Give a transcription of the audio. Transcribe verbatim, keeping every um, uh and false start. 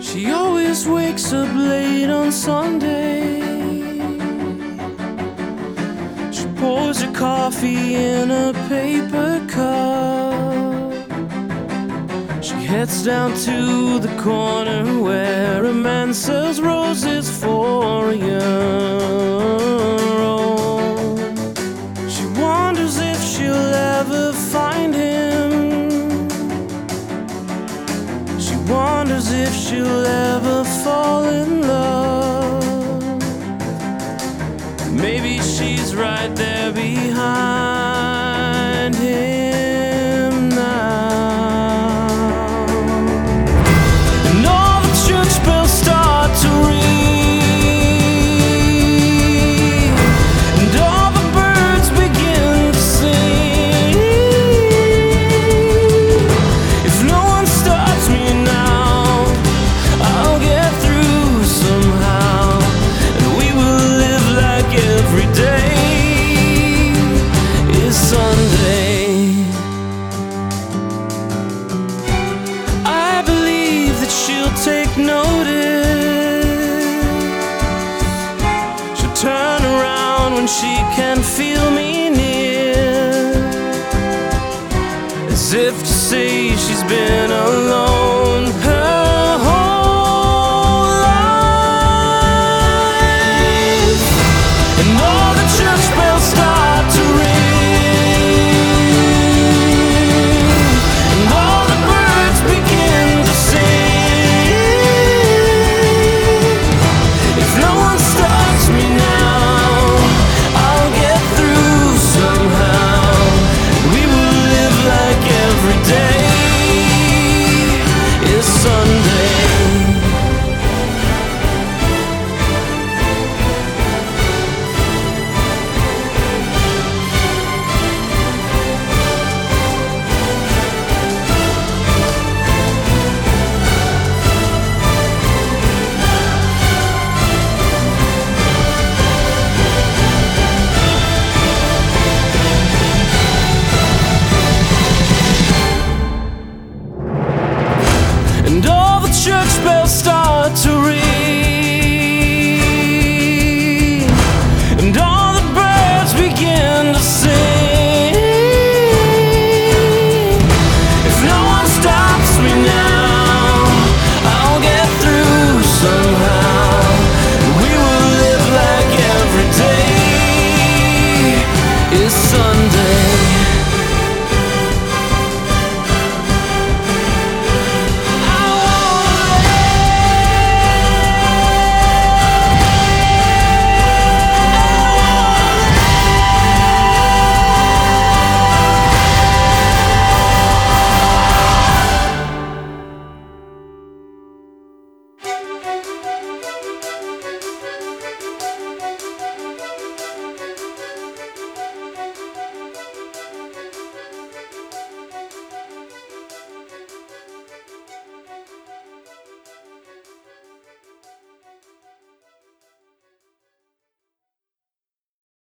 She always wakes up late on Sunday. She pours her coffee in a paper cup. She heads down to the corner where a man sells roses for a euro. She wonders if she'll ever find him. She wonders if she'll ever fall in love. Maybe she's right there behind him now. And all the church bells start to ring, and all the birds begin to sing. If no one stops me now, I'll get through somehow, and we will live like every day is Sunday. I believe that she'll take notice. She'll turn around when she can feel me near, as if to say she's been alone her whole life. And all the church bells start to ring, and all the birds begin to sing. If no one stops me now, I'll get through somehow. We will live like every day is Sunday. And all the church bells start